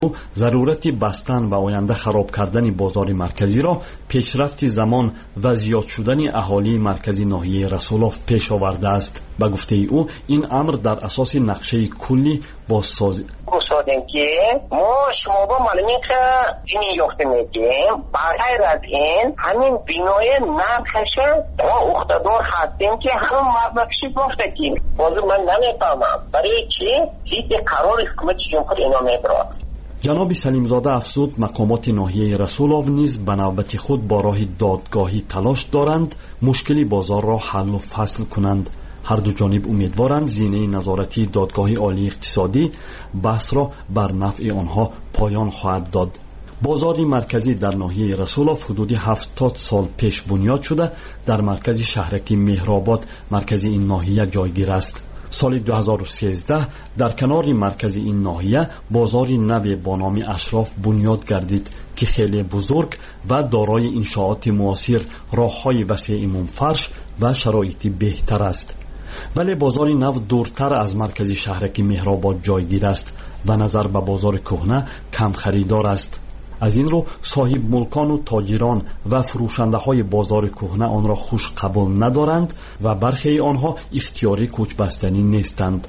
ضرورت بستن و آینده خراب کردن بازار مرکزی را پیشرفت زمان و زیاد شدن اهالی مرکزی ناحیه رسولوف پیش آورده است. به گفته او این امر در اساس نقشه کلی بازسازی گفتیم که ما شما با معلومی که جنی یافته میگیم برای از این همین بینای نقشه ما اقتدار هستیم که همون مبلغشی گفتیم. باز من نمیفهمم برای چی چیزی قرار حکومت جمهوری اینا میبرد. جناب سلیمزاده افزود مقامات ناحیه رسولوف نیز به نوبت خود با راه دادگاهی تلاش دارند مشکل بازار را حل و فصل کنند. هر دو جانب امیدوارند زینه نظارتی دادگاه عالی اقتصادی بحث را بر نفع آنها پایان خواهد داد. بازار مرکزی در ناحیه رسولوف حدود 70 سال پیش بنیاد شده در مرکز شهرکی مهرآباد مرکز این ناحیه جایگیر است. سال 2013 در کنار مرکز این ناحیه بازاری نو با نام اشراف بنیاد گردید که خیلی بزرگ و دارای انشاءات معاصر، راه‌های وسیع منفرش و شرایط بهتر است. ولی بازار نو دورتر از مرکز شهرکی مهرآباد جایگیر است و نظر به بازار کهنه کم خریدار است. از این رو صاحب ملکان و تاجران و فروشنده های بازار کهنه آن را خوش قبول ندارند و برخی آنها اختیاری کوچ بستنی نیستند.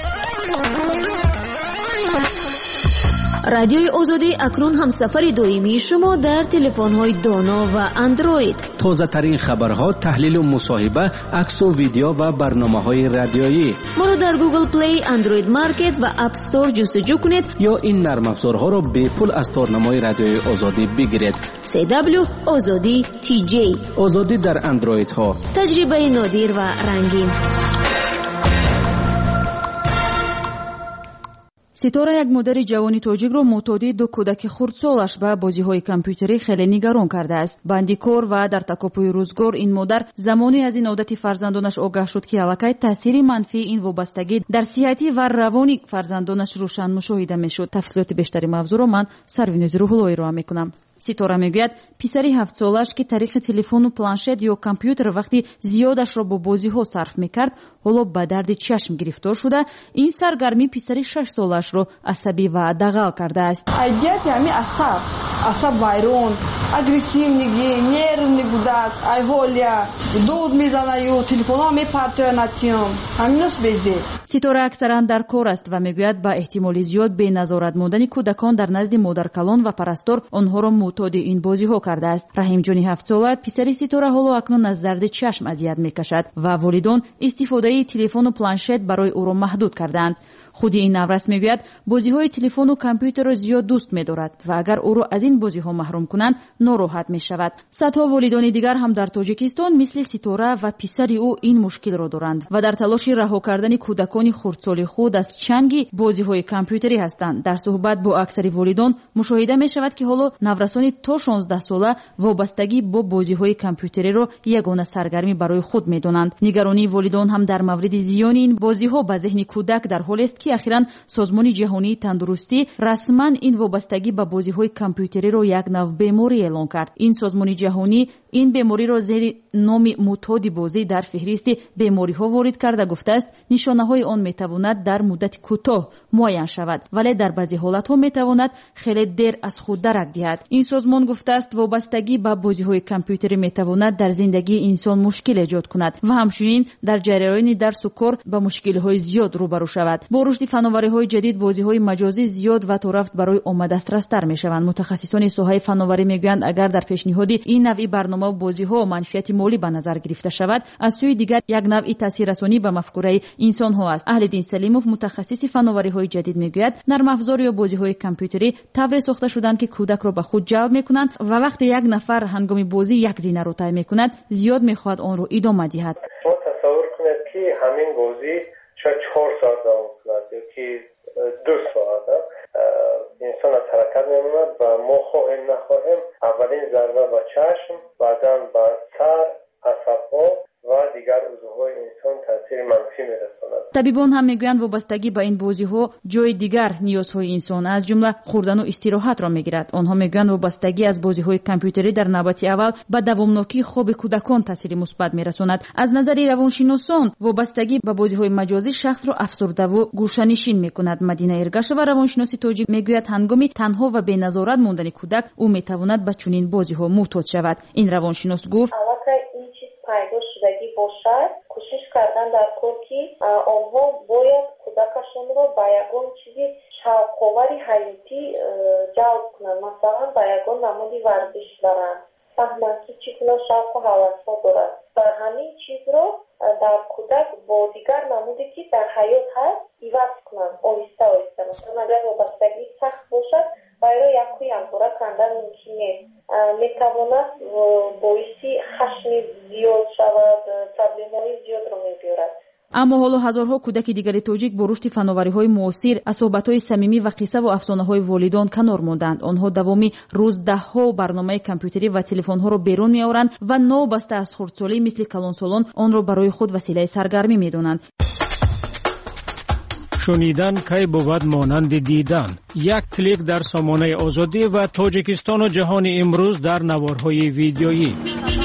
رادیوی آزادی اکنون هم سفر دائمی شما در تلفن‌های دانا و اندروید. تازه ترین خبرها، تحلیل و مصاحبه، عکس و ویدیو و برنامه‌های رادیویی. ما را در گوگل پلی، اندروید مارکت و اپ استور جستجو کنید یا این نرم افزارها را به پول از تارنمای رادیوی آزادی بگیرید. CW آزادی TJ. آزادی در اندروید ها. تجربه نادر و رنگین. ستاره یک مادر جوانی تاجیک را معتادی دو کودک خردسالش به بازی‌های کامپیوتری خیلی نگران کرده است. بندیکار و در تکاپوی روزگار این مادر زمانی از این عادت فرزندانش آگاه شد که الکی تاثیر منفی این وابستگی در صحتی و روانی فرزندانش روشن مشاهده می‌شد. تفصیلات بیشتری موضوع را من سروینوز روح‌اللهی را می‌کنم. ستاره میگوید پسری 7 سالش که طریق تلفن و پلانشت یا کامپیوتر وقتی زیادش را با بازی‌ها صرف می‌کرد حالا به درد چشم گرفتار شده. این سرگرمی پسری 6 سالش را عصبی و دغل کرده است. عصبیت یعنی عصب وایرون، اگریسیونگی، نرمی بودن، ایهولیا، دود میزنه یا تلفن‌ها میپرتوناتیم. همیناست بیزه. ستاره اکثرا در کار است و میگوید با احتمال زیاد به نظارت ماندن کودکان در نزد مادرکلان و پرستار آنها را معتاد این بازی‌ها کرده است. رحیم جانی 7 ساله پسری ستاره حالا اکنون از درد چشم اذیت میکشد و والدان استفاده تلفن و پلانشت برای او را محدود کردند. خود این نورس میگوید بازی‌های تلفن و کامپیوتر را زیاد دوست می‌دارد و اگر او را از این بازی‌ها محروم کنند ناراحت می‌شود. صدها والدین دیگر هم در تاجیکستان مثل ستاره و پسری او این مشکل را دارند و در تلاش رها کردن کودکان خردسال خود از چنگ بازی‌های کامپیوتری هستند. در صحبت با اکثر والدان مشاهده می‌شود که حالا نورسان تا 16 ساله وابستگی با بازی‌های کامپیوتری را یگانه سرگرمی برای خود می‌دانند. نگرانی والدان هم در مورد زیان این بازی‌ها به ذهن کودک در حالی است که اخیراً سازمان جهانی تندرستی رسما این وابستگی به بازی‌های کامپیوتری را یک نوع بیماری اعلام کرد. این سازمان جهانی این بیماری را زیر نام معتاد بازی در فهرست بیماری‌ها وارد کرده گفته است نشانه‌های آن می‌تواند در مدت کوتاه معاین شود ولی در بعضی حالت‌ها می‌تواند خیلی دیر از خود درک دهد. این سازمان گفته است وابستگی به بازی‌های کامپیوتری می‌تواند در زندگی انسان مشکل ایجاد کند و همچنین در جریان درس و کار با مشکل‌های زیاد روبرو شود. با رشد فناوری‌های جدید بازی‌های مجازی زیاد و رفت برای آمد دسترستر می‌شوند. متخصصان ساحه فناوری می‌گویند اگر در پیشنهاد این نوع برنامه و بازی‌ها منفعت مالی به نظر گرفته شود از سوی دیگر یک نوع تاثیررسانی به مفکوره انسان‌ها است. اهل‌دین سلیموف متخصص فناوری‌های جدید می‌گوید نرم افزار یا بازی‌های کامپیوتری طوری ساخته شدند که کودک را به خود جلب می‌کنند و وقتی یک نفر هنگام بازی یک زینه را طی می‌کند زیاد می‌خواهد آن را ادامه دهد. تصور کنید که همین بازی شاید 4 ساعت دوام کند یا که 2 ساعت انسان از حرکت میموند و ما خواهیم نخواهیم اولین ضربه به چشم بعداً به سر، عصب‌ها و دیگر عضوهای انسان تاثیر منفی میرساند. طبیبان هم میگویند وابستگی به این بازی‌ها جای دیگر نیازهای انسان از جمله خوردن و استراحت را میگیرد. آنها میگویند وابستگی از بازی‌های کامپیوتری در نوبت اول به دوامناکی خواب کودکان تاثیر مثبت میرساند. از نظر روانشناسان وابستگی به بازی‌های مجازی شخص را افسرده و گوشه‌نشین میکند. مدینه ارگشوا روانشناس تاجیک میگوید هنگامی تنها و بی‌نظارت ماندن کودک او میتواند به چنین بازی‌ها محتاج شود. این روانشناس گفت این چیز پیدا شدگی باشد کوشش کردن در کار که آنها باید کودکشان را به یگان چیزی شوق‌آوری حیاتی جلب کنند. مثلا به یگان نمودی ورزش برند، فهمند که چگونه شوق و هوس‌ها دارد و همین چیز را در کودک با دیگر نمودی که در حیات هست عوض کنند آهسته آهسته. مثلا اگر وابستگی سخت باشد برای یکی باره کندن ممکن نیست، میتواند باعثی خشم زیاد شود، پرابلم‌های زیاد را می‌بیارد. اما حالا هزارها کودک دیگر تاجیک با رشد فناوری‌های معاصر از صحبت‌های صمیمی و قصه و افسانه‌های والدان کنار ماندند. آنها دوامی روز ده‌ها برنامه کامپیوتری و تلفن‌ها را بیرون می‌آورند و نوبسته از خردسالی مثل کلانسالان آن را برای خود وسیله سرگرمی می‌دانند. شنیدن کی بود مانند دیدن. یک کلیک در سامانه آزادی و تاجیکستان و جهان امروز در نوارهای ویدیویی.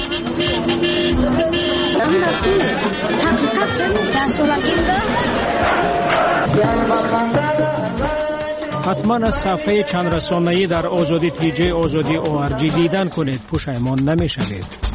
حتما از صفحه چند رسانه‌ای در آزادی تیجی آزادی ORG دیدن کنید، پشیمان نمی‌شوید.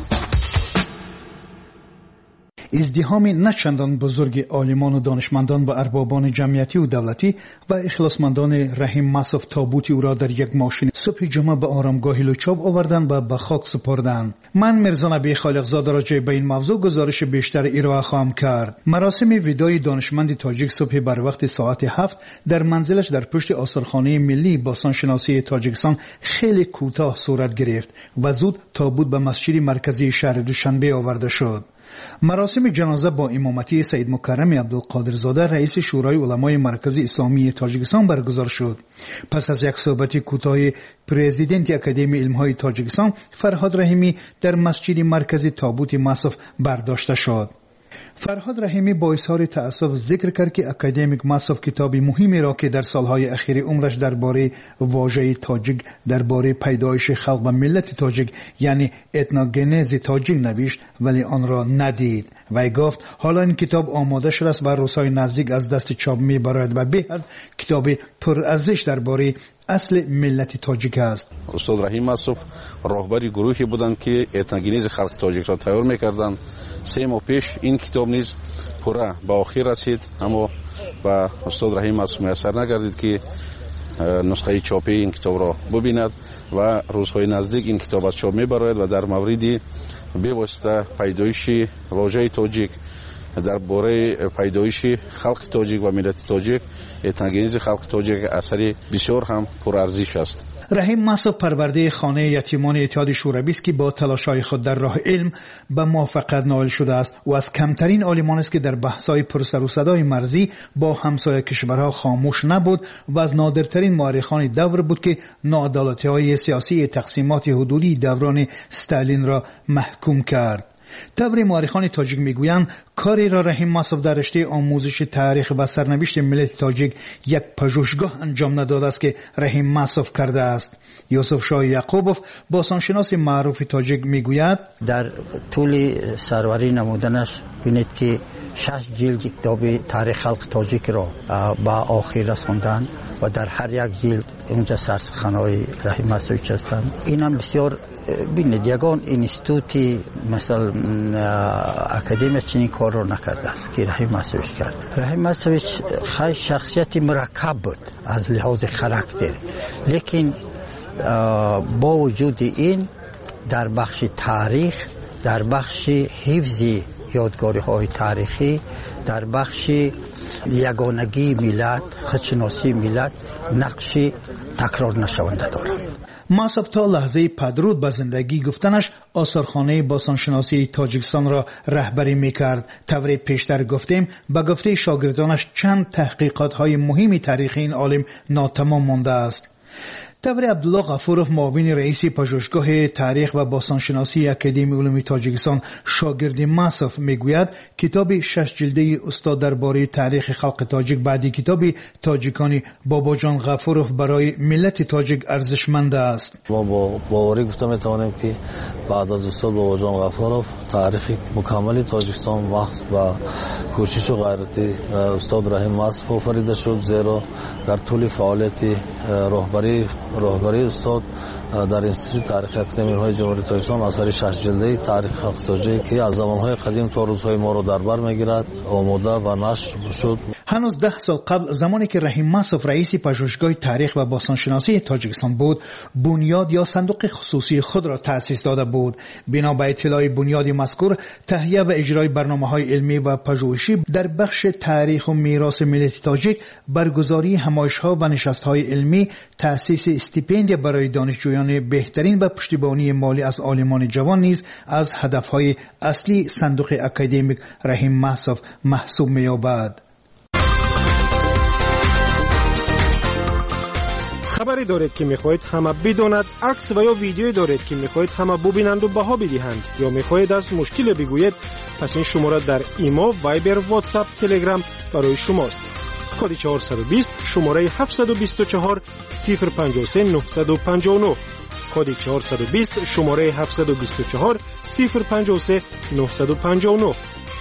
ازدحام نچندان بزرگ عالمان و دانشمندان و اربابان جمعیتی و دولتی و اخلاصمندان رحیم مصف تابوتی او را در یک ماشین صبح جمعه به آرامگاه لوچاب آوردند و به خاک سپردند. من میرزا نبی خالقزاده راجع به این موضوع گزارش بیشتر ارائه خواهم کرد. مراسم وداع دانشمند تاجیک صبح بر وقت ساعت 7 در منزلش در پشت آثارخانه ملی باستانشناسی تاجیکستان خیلی کوتاه صورت گرفت و زود تابوت به مسجد مرکزی شهر دوشنبه آورده شد. مراسم جنازه با امامتی سید مکرم عبدالقادرزاده رئیس شورای علمای مرکز اسلامی تاجیکستان برگزار شد. پس از یک صحبت کوتاه پرزیدنت اکادمی علم‌های تاجیکستان فرهاد رحیمی در مسجد مرکزی تابوت مصف برداشته شد. فرهاد رحیمی با اظهار تأسف ذکر کرد که اکادمیک مصف کتابی مهمی را که در سالهای اخیر عمرش درباره واژه تاجیک درباره پیدایش خلق و ملت تاجیک یعنی اتنوگنز تاجیک نوشت ولی آن را ندید. وی گفت حالا این کتاب آماده شده است و روزهای نزدیک از دست چاپ می‌برد و به‌حد کتاب پرارزش درباره اصل ملت تاجیک است. استاد رحیم مصف راهبری گروهی بودند که اتنوگنز خلق تاجیک را تیار می‌کردند. 3 ماه پیش این کتاب نیز پورا به آخر رسید، اما با استاد رحیم مصف میسر نگردید که نسخه چاپی این کتاب را ببیند و روزهای نزدیک این کتاب از چاپ می‌برد و در موردی به واسطه پیدایش واژه تاجیک درباره پیدایش خلق تاجیک و ملت تاجیک اتنوگنز خلق تاجیک اثری بسیار هم پرارزش است. رحیم مصف پرورده خانه یتیمان اتحاد شوروی است که با تلاش‌های خود در راه علم به موفقیت نائل شده است و از کمترین عالمان است که در بحث‌های پرسر و صدای مرزی با همسایه کشورها خاموش نبود و از نادرترین مورخان دور بود که ناعدالتی‌های سیاسی تقسیمات حدودی دوران استالین را محکوم کرد. طبری مورخان تاجیک میگویند کاری را رحیم مصف در رشته آموزش تاریخ و سرنوشت ملت تاجیک یک پژوهشگاه انجام نداده است که رحیم مصف کرده است. یوسف شاه یعقوبوف باستانشناس معروف تاجیک میگوید در طول سروری نمودنش بینید که 6 جلد کتاب تاریخ خلق تاجیک را به آخر رساندند و در هر یک جلد اونجا سرسخنهای رحیم مصف هستند. این هم بسیار بینید یگان اینستیتوتی مثلا اکادمی چنین کار رو نکرده است که رحیم مصف کرد. رحیم مصف خیلی شخصیت مرکب بود از لحاظ خاراکتر، لیکن با وجود این در بخش تاریخ، در بخش حفظ یادگاری‌های تاریخی، در بخش یگانگی ملت، خودشناسی ملت نقش تکرار نشونده دارد. مصف تا لحظه پدرود به زندگی گفتنش آثارخانه باستانشناسی تاجیکستان را رهبری میکرد. طوری پیشتر گفتیم به گفته شاگردانش چند تحقیقات های مهمی تاریخی این عالم ناتمام مانده است. تبر عبدالله غفورов معاون رئیس پژوهشگاه تاریخ و باستانشناسی اکادمی علوم تاجیکستان شاگرد ماسوف میگوید کتاب 6 جلده استاد درباره تاریخ خلق تاجیک بعدی کتاب تاجیکان باباجان غفورов برای ملت تاجیک ارزشمند است. ما با باوری گفته میتوانیم که بعد از استاد باباجان غفورov تاریخ مکمل تاجیکستان محض با کوشش و غیرت استاد رحیم ماسوف آفریده شد، زیرا در طول فعالیت راهبری استاد در انستیتوت تاریخ اکادمی‌های جمهوری تاجیکستان اثر 6 جلده تاریخ خلق تاجیک که از زمانهای قدیم تا روزهای ما را در بر میگیرد آماده و نشر شد. هنوز 10 سال قبل زمانی که رحیم ماسوف رئیس پژوهشگاه تاریخ و باستانشناسی تاجیکستان بود، بنیاد یا صندوق خصوصی خود را تأسیس داده بود. بنا به اطلاع بنیاد مذکور، تهیه و اجرای برنامه‌های علمی و پژوهشی در بخش تاریخ و میراث ملت تاجیک، برگزاری همایش‌ها و نشست‌های علمی، تأسیس استیپندیا برای دانشجویان بهترین و پشتیبانی مالی از عالمان جوان نیز از هدف‌های اصلی صندوق اکادمیک رحیم ماسوف محسوب می‌یابد. خبری دارید که میخواهید همه بداند، عکس و یا ویدیویی دارید که میخواهید همه ببینند و بها بدهند، یا میخواهید از مشکل بگویید، پس این شماره در ایما، وایبر، واتساپ، تلگرام برای شماست. کد 420 شماره 724 053 959. کد 420 شماره 724 053 959.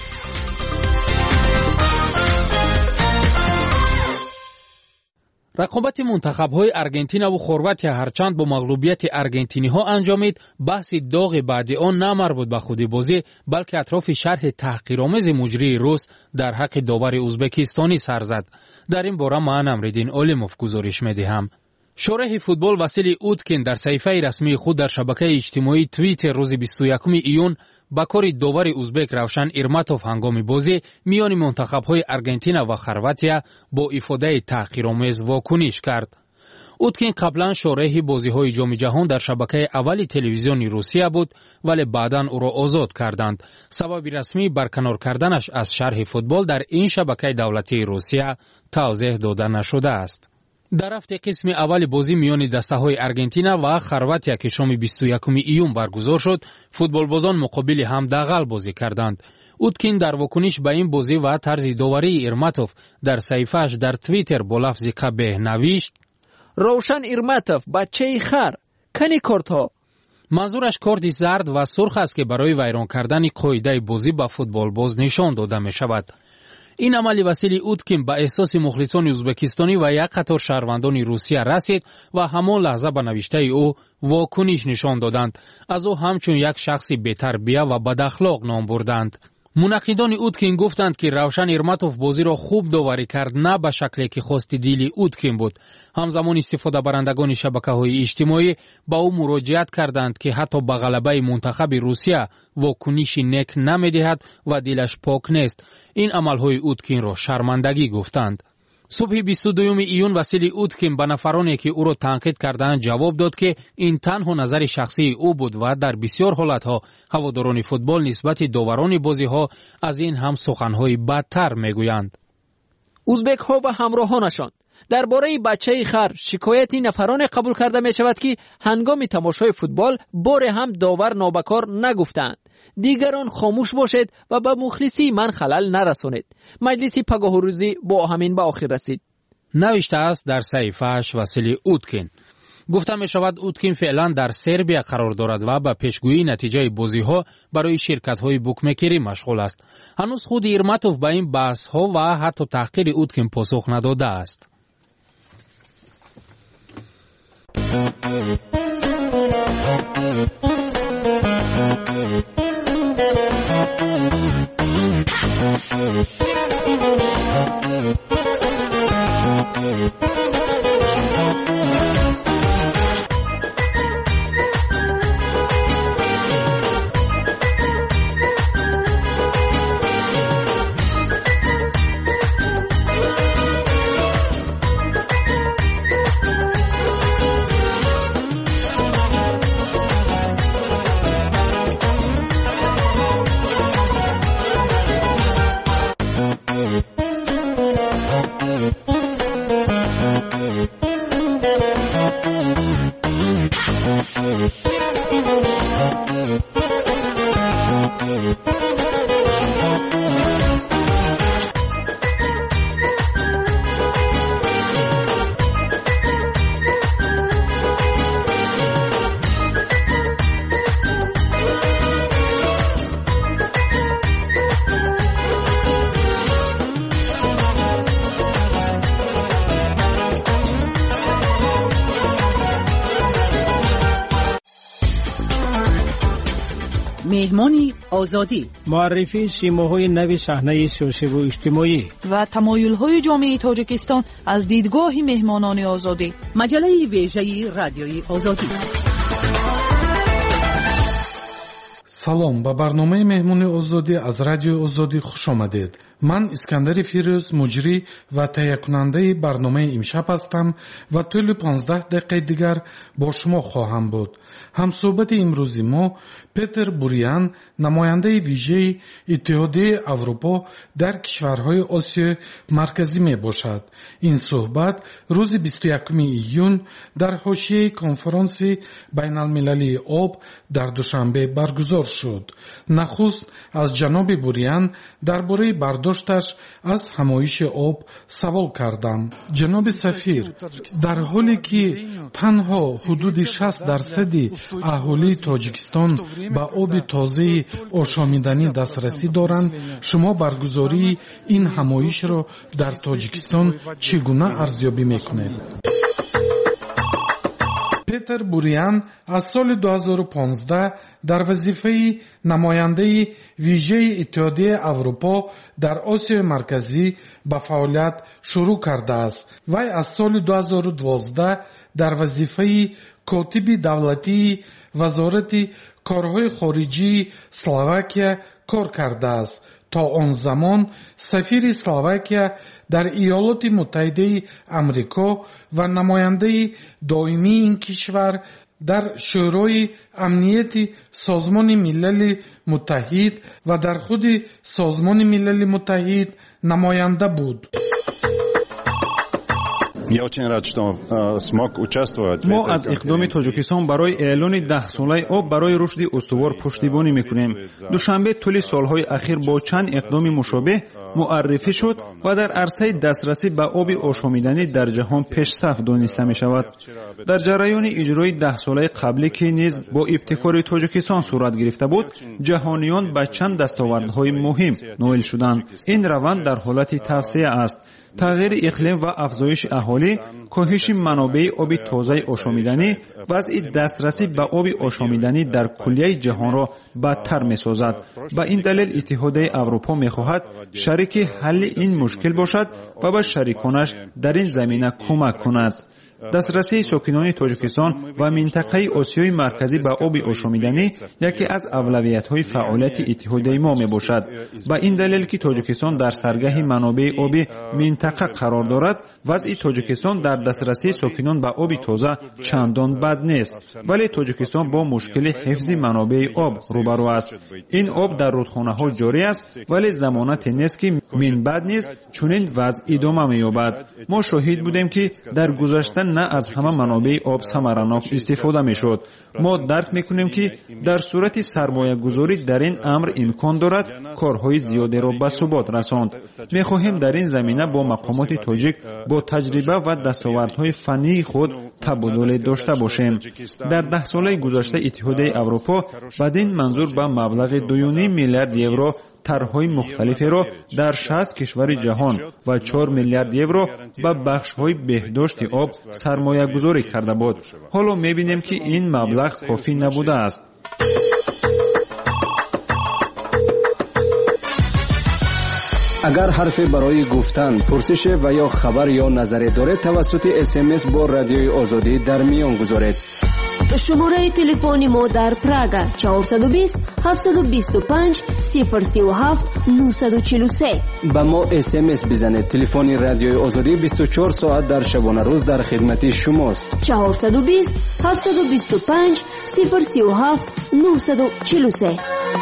رقابت منتخب‌های آرژانتین و خرواتیا هرچند با مغلوبیت آرژانتینی‌ها انجامید، بحث داغ بعد آن نه مربوط به خود بازی بلکه اطراف شرح تحقیرآمیز مجری روس در حق داور ازبکستانی سر زد. در این باره من امرالدین عالموف گزارش می‌دهم. شارح فوتبال واسیلی اوتکین در صفحه رسمی خود در شبکه اجتماعی توییتر روز 21 ایون با کار داور ازبک روشن ایرماتوف هنگام بازی میان منتخب‌های آرژانتین و خرواتیا با افاده تحقیرآمیز واکنش کرد. اوتکین قبلا شارح بازی‌های جام جهان در شبکه اولی تلویزیونی روسیه بود، ولی بعداً او را آزاد کردند. سبب رسمی برکنار کردنش از شرح فوتبال در این شبکه دولتی روسیه توضیح داده نشده است. در هفته قسم اول بازی میان دسته‌های آرژانتین و خرواتیا که شام 21 ایون برگزار شد، فوتبالبازان مقابل هم دغل بازی کردند. اوتکین در واکنش به این بازی و طرز داوری ایرماتوف در صفحه‌اش در توییتر با لفظ قبیح نوشت: روشن ایرماتوف بچه خر کنی کارت‌ها. منظورش کارت زرد و سرخ است که برای ویران کردن قاعده بازی به فوتبالباز نشان داده می شود. این عمل وسیله اوتکین به احساس مخلصان ازبکستانی و یک قطار شهروندان روسیه رسید و همان لحظه به نوشته او واکنش نشان دادند. از او همچون یک شخص بی‌تربیه و بد-اخلاق نام بردند. منقدان اوتکین گفتند که روشن ایرماتوف بازی را خوب داوری کرد، نه به شکلی که خواست دیلی اوتکین بود. همزمان استفاده برندگان شبکه‌های اجتماعی با او مراجعت کردند که حتی به غلبه منتخب روسیه واکنشی نک نمی‌دهد و دلش پاک نیست. این عمل‌های اوتکین را شرمندگی گفتند. صبح 22 ایون وسیله اوتکین به نفرانی که او را تنقید کردند جواب داد که این تنها نظر شخصی او بود و در بسیار حالتها هواداران فوتبال نسبت داوران بازی‌ها از این هم سخن‌های بدتر می‌گویند. ازبک‌ها و همراهانشان درباره بچه خر شکایتی نفران قبول کرده می‌شود که هنگام تماشای فوتبال بار هم داور نابکار نگفتند. دیگران خاموش باشید و به مخلصی من خلل نرسانید. مجلس پگاه و روزی با همین به آخر رسید. نوشته است در صحیفه‌اش وسیله اوتکین. گفته می شود اوتکین فعلا در سربیا قرار دارد و به پیشگویی نتیجه بازی‌ها برای شرکت‌های بوکمکری مشغول است. هنوز خود ایرماتوف به این بحث‌ها و حتی تحقیر اوتکین پاسخ نداده است. مهمانی آزادی، معرفی سیماهای نو صحنه سیاسی و اجتماعی و تمایل‌های جامعه تاجیکستان از دیدگاه مهمانان آزادی. مجله ویژه رادیوی آزادی. салом ба барномаи меҳмони озодӣ аз радиои озодӣ хуш омадед. ман искандари фирӯз муҷрӣ ва таҳиякунандаи барномаи имшаб ҳастам ва тӯли 15 дақиқаи дигар бо шумо хоҳам буд. ҳамсӯҳбати имрӯзи мо петер бурян, намояндаи вижаи иттиҳодияи аврупо дар кишварҳои осиёи марказӣ мебошад. ин суҳбат рӯзи 21 июн дар ҳошияи конференсияи байналмилалии об дар душанбе баргузор шуд. нахуст аз ҷаноби бурян дар бораи бардошташ аз ҳамоиши об савол кардам. ҷаноби сафир, дар ҳоле ки танҳо ҳудуди 60% аҳолии тоҷикистон ба оби тозаи ошомиданӣ дастрасӣ доранд, шумо баргузории ин ҳамоишро дар тоҷикистон чӣ гуна арзёбӣ мекунед? петер бурян аз соли 2015 дар вазифаи намояндаи вижаи иттиҳодияи аврупо дар осиёи марказӣ ба фаъолият шурӯъ кардааст. вай аз соли 2012 дар вазифаи котиби давлатии вазорати корҳои хориҷии Словакия кор кардааст. то он замон сафири Словакия дар Иёлоти Муттаҳидаи Амрико ва намояндаи доимии ин кишвар дар шӯрои амнияти Созмони Милали Муттаҳид ва дар худи Созмони Милали Муттаҳид намоянда буд. мо аз иқдоми тоҷикистон барои эълони 10-солаи об барои рушди устувор пуштибонӣ мекунем. душанбе тӯли солҳои ахир бо чанд иқдоми мушобеҳ муаррифӣ шуд ва дар арсаи дастрасӣ ба оби ошомиданӣ дар ҷаҳон пешсаф дониста мешавад. дар ҷараёни иҷрои 10-солаи қаблӣ ки низ бо ибтикори тоҷикистон сурат гирифта буд, ҷаҳониён ба чанд дастовардҳои муҳим ноил шуданд. ин раванд дар ҳолати тавсея аст. тағйири иқлим ва афзоиши аҳолӣ, коҳиши манобеи оби тозаи ошомиданӣ, вазъи дастрасӣ ба оби ошомиданӣ дар куллияи ҷаҳонро бадтар месозад. ба ин далел иттиҳодияи аврупо мехоҳад шарики ҳалли ин мушкил бошад ва ба шариконаш дар ин замина кӯмак кунад. дастрасии сокинони тоҷикистон ва минтақаи осиёи марказӣ ба оби ошомиданӣ яке аз авлавиятҳои фаъолияти иттиҳодияи мо мебошад. ба ин далел ки тоҷикистон дар саргаҳи манобеи оби минтақа қарор дорад, вазъи тоҷикистон дар дастрасии сокинон ба оби тоза чандон бад нест, вале тоҷикистон бо мушкили ҳифзи манобеи об рӯбарӯ аст. ин об дар рудхонаҳо ҷорӣ аст, вале замонате нест ки минбаъд низ чунин вазъ идома меёбад. мо шоҳид будем ки дар гузашта на аз ҳама манобеи об самаранок истифода мешуд. мо дарк мекунем ки дар сурати сармоягузорӣ дар ин амр имкон дорад корҳои зиёдеро ба субот расонд. мехоҳем дар ин замина бо мақомоти тоҷик бо таҷриба ва дастовардҳои фаннии худ табодуле дошта бошем. дар 10 солаи гузашта иттиҳодияи аврупо бадин манзур ба маблағи 2.5 миллиард евро тарҳҳои мухталиферо дар 60 кишвари ҷаҳон ва 4 миллиард евро ба бахшҳои беҳдошти об сармоягузорӣ карда буд. ҳоло мебинем ки ин маблағ кофӣ набудааст. агар ҳарфе барои гуфтан, пурсише ва ё хабар ё назаре доред, тавассути SMS бо радиои озодӣ дар миён гузоред. шумораи телефони мо дар Прага 420 725 037 943. ба мо SMS бизанед. телефони радиои озодӣ 24 соат дар шабонарӯз дар хидмати шумост. 420 725 037 943.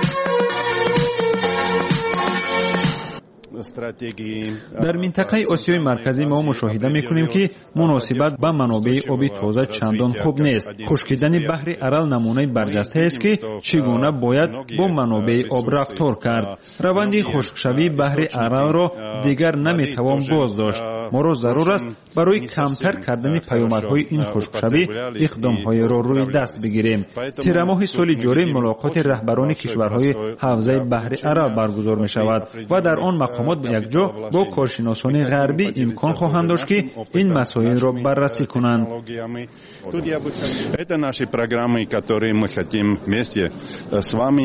дар минтақаи осиёи марказӣ мо мушоҳида мекунем ки муносибат ба манобеи оби тоза чандон хуб нест. хушкидани баҳри арал намунаи барҷастаест ки чӣ гуна бояд бо манобеи об рафтор кард. раванди хушкшавии баҳри аралро дигар наметавон боздошт. моро зарур аст барои камтар кардани паёмадҳои ин хушкшавӣ иқдомҳоеро рӯи даст бигирем. тирамоҳи соли ҷорӣ мулоқоти раҳбарони кишварҳои ҳавзаи баҳри арал баргузор мешавад ва дар он мақомот якҷо бо коршиносони ғарбӣ имкон хоҳанд дошт ки ин масоилро баррасӣ кунанд. Это наши программы, которые мы хотим вместе с вами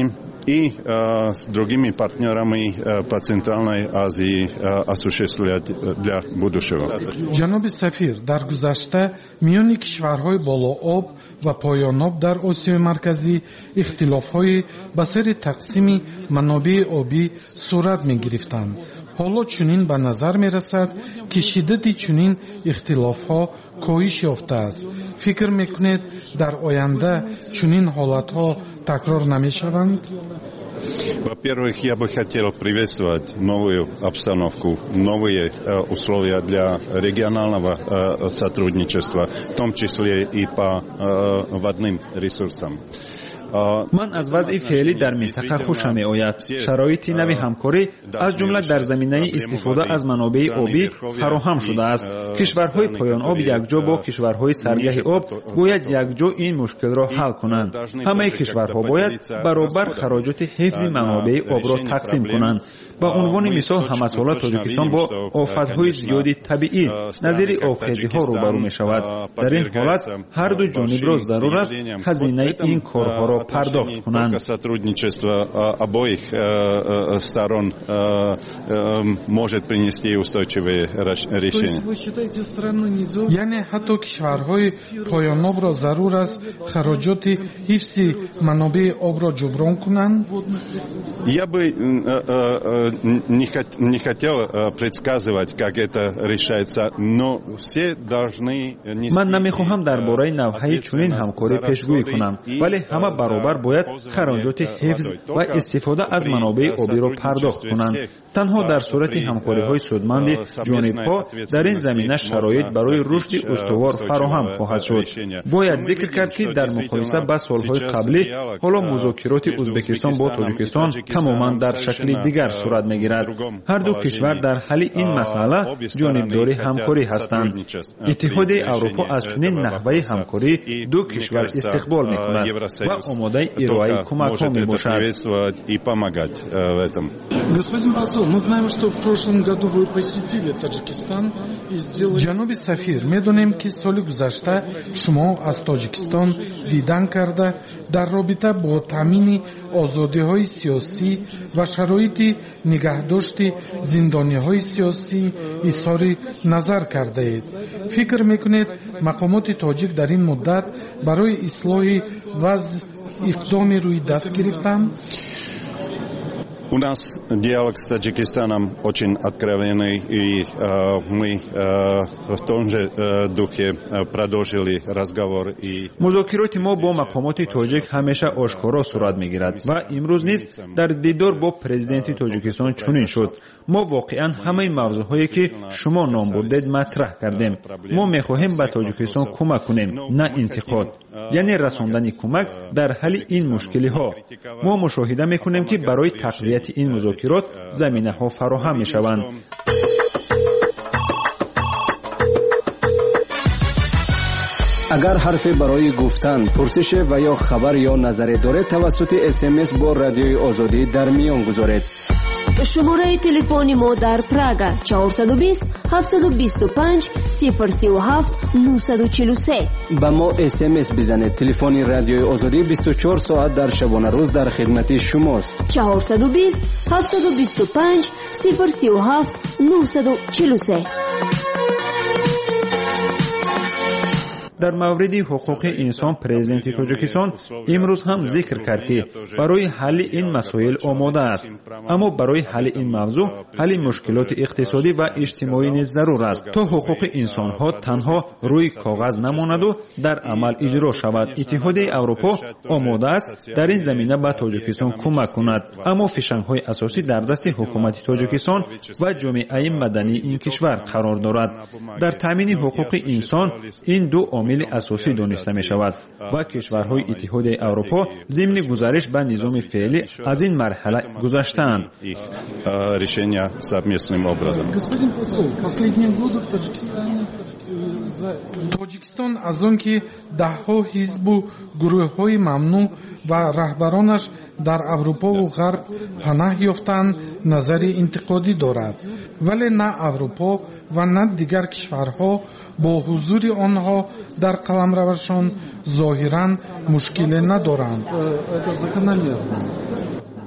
и с другими партнерами по Центральной Азии осуществлять для будущего. ҷаноби сафир, дар гузашта миёни кишварҳои болооб ва поёноб дар осиёи марказӣ ихтилофҳои ба сари тақсими манобеъи обӣ сурат мегирифтанд. ҳоло чунин ба назар мерасад ки шиддати чунин ихтилофҳо коҳиш ёфтааст. фикр мекунед дар оянда чунин ҳолатҳо такрор намешаванд? Во-первых, я бы хотел приветствовать новую обстановку, новые условия для регионального сотрудничества, в том числе и по водным ресурсам. ман аз вазъи феълӣ дар минтақа хушам меояд. шароити нави ҳамкорӣ аз ҷумла дар заминаи истифода аз манобеъи обӣ фароҳам шудааст. кишварҳои поёноб якҷо бо кишварҳои саргаҳи об бояд якҷо ин мушкилро ҳал кунанд. ҳамаи кишварҳо бояд баробар хароҷоти ҳифзи манобеъи обро тақсим кунанд. ба унвони мисол ҳамасола тоҷикистон бо офатҳои зиёди табиӣ назири обхезиҳо рӯбарӯ мешавад. дар ин ҳолат ҳарду ҷонибро зарур аст ҳазинаи ин корҳоро пардохт кунанд. Сотрудничество обоих сторон может принести устойчивые решения. яъне ҳатто кишварҳои поёнобро зарур аст хароҷоти ҳифзи манобеъи обро ҷуброн кунанд? Я бы не хотел предсказывать, как это решается, но все должны... ман намехоҳам дар бораи навъҳои чунин ҳамкорӣ пешгӯӣ кунам, вале ҳама баробар бояд хароҷоти ҳифз ва истифода аз манобеъи обиро пардохт кунанд. танҳо дар сурати ҳамкориҳои судманди ҷонибҳо дар ин замина шароит барои рушди устувор фароҳам хоҳад шуд. бояд зикр кард ки дар муқоиса ба солҳои қаблӣ ҳоло музокироти ӯзбекистон бо тоҷикистон тамоман дар шакли дигар сурат мегирад. ҳарду кишвар дар ҳалли ин масъала ҷонибдори ҳамкорӣ ҳастанд. иттиҳодияи аврупо аз чунин наҳваи ҳамкорӣ ду кишвар истиқбол мекунад ва омодаи ироаи кӯмакҳо мебошад. Господин посол, мы знаем, что в прошлом году вы посетили Таджикистан и сделали... ҷаноби сафир, медонем ки соли гузашта шумо аз Тоҷикистон дидан карда дар робита бо таъмини озодиҳои сиёсӣ ва шароити нигаҳдошти зиндониҳои сиёсӣ изҳори назар кардаед. фикр мекунед мақомоти тоҷик дар ин муддат барои ислоҳи вазъ иқдоми рӯйдаст гирифтанд? У нас диалог с Таджикистаном очень откровенный, и мы в том же духе продолжили разговор. музокироти мо бо мақомоти тоҷик ҳамеша ошкоро сурат мегирад ва имрӯз низ дар дидор бо президенти Тоҷикистон чунин шуд. мо воқеан ҳамаи мавзӯъҳое ки шумо ном бурдед матраҳ кардем. мо мехоҳем ба Тоҷикистон кӯмак кунем, на интиқод, яъне расондани кӯмак дар ҳалли ин мушкилиҳо. мо мушоҳида мекунем ки барои тақвияти ин музокирот заминаҳо фароҳам мешаванд. агар ҳарфе барои гуфтан, пурсише ва ё хабар ё назаре доред, тавассути смс бо радиои озодӣ дар миён гузоред. шумораи телефони мо дар Прага 420 725 037 943. ба мо смс бизанед. телефони радиои озодӣ 24 соат дар шабонарӯз дар хидмати шумост. 420 725 037 943. дар мавриди ҳуқуқи инсон президенти тоҷикистон имрӯз ҳам зикр кард ки барои ҳалли ин масоил омода аст, аммо барои ҳалли ин мавзӯъ ҳалли мушкилоти иқтисодӣ ва иҷтимоӣ низ зарур аст, то ҳуқуқи инсонҳо танҳо рӯи коғаз намонаду дар амал иҷро шавад. иттиҳодияи аврупо омода аст дар ин замина ба тоҷикистон кӯмак кунад, аммо фишангҳои асосӣ дар дасти ҳукумати тоҷикистон ва ҷомеаи мадании ин кишвар қарор дорад. дар таъмини ҳуқуқи инсон ин ду عامل اساسی دانسته می شود و کشورهای اتحادیه اروپا ضمن گزارش به نظام فعلی از این مرحله گذشتند. решения совместным образом. Господин посол, последние годы в Таджикистане Тоҷикистон аз он ки даҳҳо ҳизбу гурӯҳҳои мамнӯъ ва раҳбаронаш дар аврупову ғарб панаҳ ёфтанд, назари интиқодӣ дорад, вале на аврупо ва на дигар кишварҳо бо ҳузури онҳо дар қаламравашон зоҳиран мушкиле надоранд.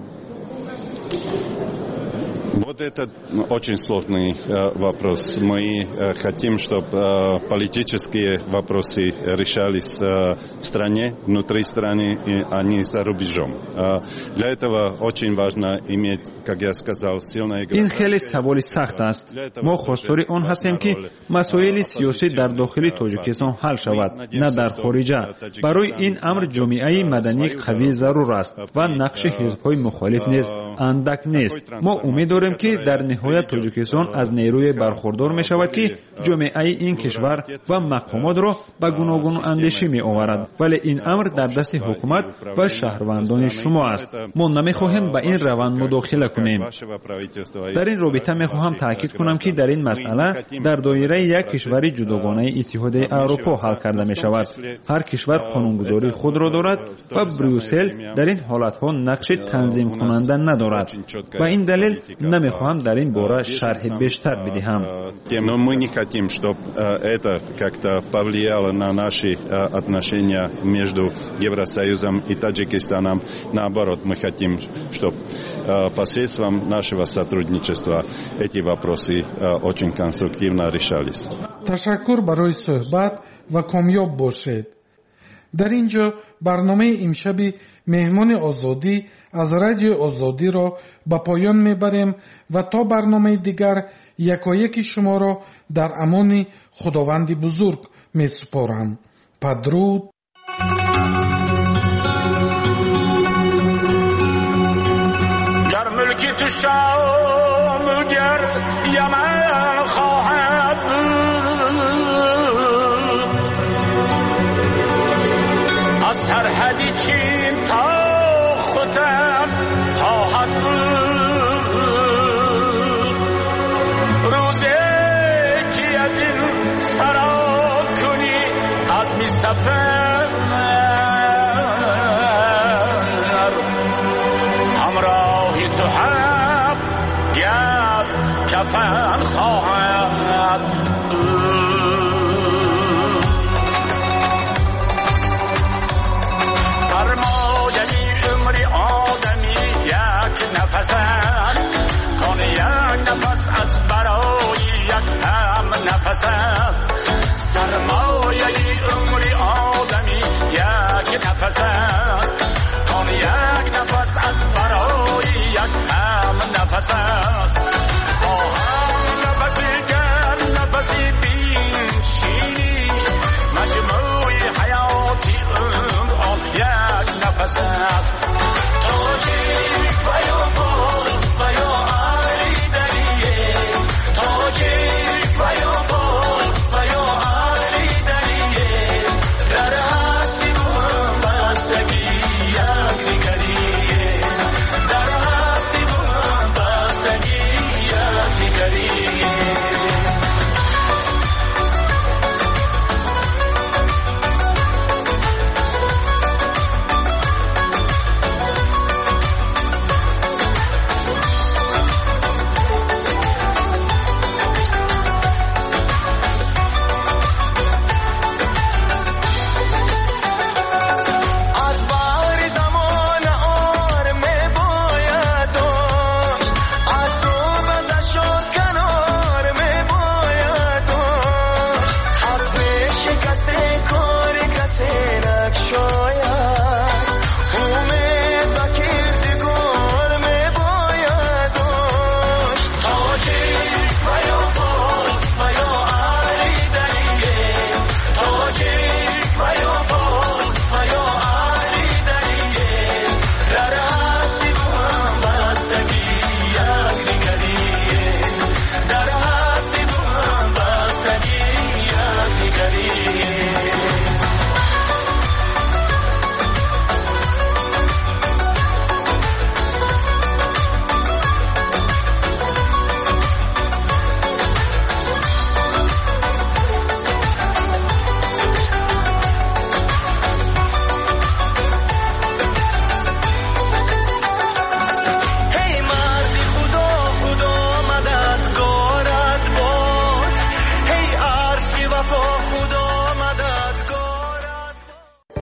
Вот это очень сложный вопрос. Мы хотим, чтобы политические вопросы решались в стране, внутри страны, а не за рубежом. Для этого очень важно иметь, как я сказал, сильное государство. ин хеле саволи сахт аст. мо хостори он ҳастем ки масоили сиёсӣ дар дохили тоҷикистон ҳал шавад, на дар хориҷа. барои ин амр ҷомеаи маданӣ қавӣ зарур аст ва нақши ҳизбҳои мухолиф низ андак нест. мо умед дорем ки дар ниҳоят тоҷикистон аз нерӯе бархурдор мешавад ки ҷомеаи ин кишвар ва мақомотро ба гуногун андешӣ меоварад, вале ин амр дар дасти ҳукумат ва шаҳрвандони шумо аст. мо намехоҳем ба ин раванд мудохила кунем. дар ин робита мехоҳам таъкид кунам ки дар ин масъала дар доираи як кишвари ҷудогонаи иттиҳодияи аврупо ҳал карда мешавад. ҳар кишвар қонунгузории худро дорад ва брюссел дар ин ҳолатҳо нақши танзимкунанда надорад. ба ин далел намехоҳам дар ин бора шарҳи бештар бидиҳам. Но мы не хотим, чтобы это как-то повлияло на наши отношения между Евросоюзом и Таджикистаном. Наоборот, мы хотим, чтобы посредством нашего сотрудничества эти вопросы очень конструктивно решались. Ташаккур барои суҳбат ва комёб бошед. дар ин ҷо барномаи имшаби меҳмони озодӣ аз радиои озодиро ба поён мебарем ва то барномаи дигар якояки шуморо дар амони худованди бузург месупорам. падруд. گر ملکی تو شام گر یمن خواهد بود از سرحدی چین تا ختن خواهد بود روزی که از این سرا کنی از می سفر